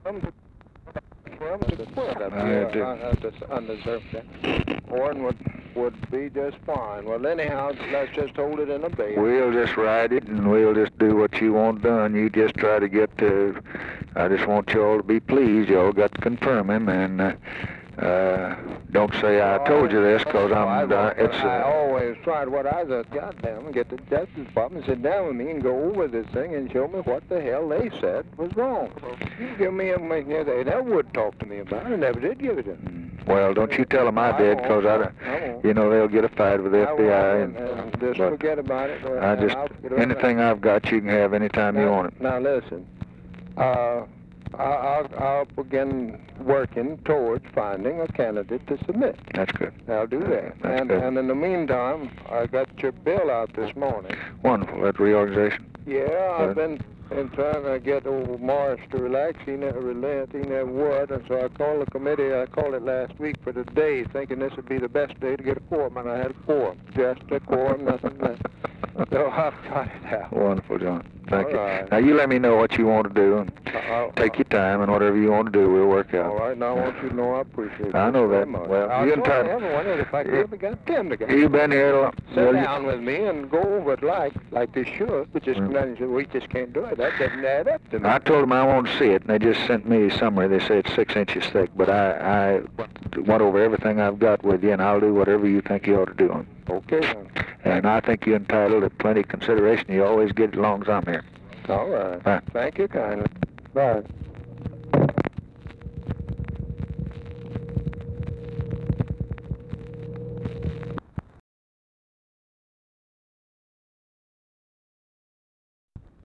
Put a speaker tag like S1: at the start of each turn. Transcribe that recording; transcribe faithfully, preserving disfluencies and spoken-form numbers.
S1: Come to, come to quit.
S2: I do.
S1: I have to undeserved that. Corn would would be just fine. Well, anyhow, let's just hold it in a bale.
S2: We'll just ride it, and we'll just do what you want done. You just try to get to. I just want y'all to be pleased. Y'all got to confirm him, and uh, uh, don't say I told you this, because I'm. Uh, it's.
S1: I
S2: Uh,
S1: always tried what I said. Goddamn, get the Justice Department, sit down with me, and go over this thing, and show me what the hell they said was wrong. You give me a they never would talk to me about it. Never did give it to them.
S2: well, don't you tell them I did, because I, don't.
S1: I won't.
S2: You know they'll get a fight with the
S1: I
S2: F B I.
S1: won't,
S2: And,
S1: and, and just
S2: but
S1: forget about it. Or,
S2: I
S1: and
S2: just
S1: I'll forget about
S2: anything
S1: it.
S2: I've got, you can have anytime
S1: now,
S2: you want it.
S1: Now listen, uh, I, I'll, I'll begin working towards finding a candidate to submit.
S2: That's good.
S1: I'll do that.
S2: That's
S1: and
S2: good.
S1: and in the meantime, I got your bill out this morning.
S2: Wonderful. That reorganization.
S1: Yeah,
S2: Good.
S1: I've been, been trying to get old Morris to relax. He never relent. He never would. And so I called the committee. I called it last week for today, thinking this would be the best day to get a quorum. And I had a quorum. Just a quorum, nothing less. So I've got it out.
S2: Wonderful, John. Thank
S1: All
S2: you.
S1: right.
S2: Now you let me know what you want to do, and
S1: I'll,
S2: take your time, and whatever you want to do, we'll work out.
S1: All right, now I want you to know I appreciate it.
S2: I know
S1: very
S2: that.
S1: much.
S2: Well,
S1: I
S2: you
S1: sort
S2: entitled-
S1: of ever wondered if I could ever get Tim to get
S2: You've been here a lot.
S1: sit
S2: well, you-
S1: down with me and go over it like like they should, but just
S2: Mm.
S1: we just can't do it. That doesn't add up to me.
S2: I told them I want to see it, and they just sent me a summary. They say it's six inches thick, but I, I went over everything I've got with you, and I'll do whatever you think you ought to do.
S1: Okay, then.
S2: And I think you're entitled to plenty of consideration. You always get it as long as I'm here.
S1: All right.
S2: Bye.
S1: Thank you kindly. Bye.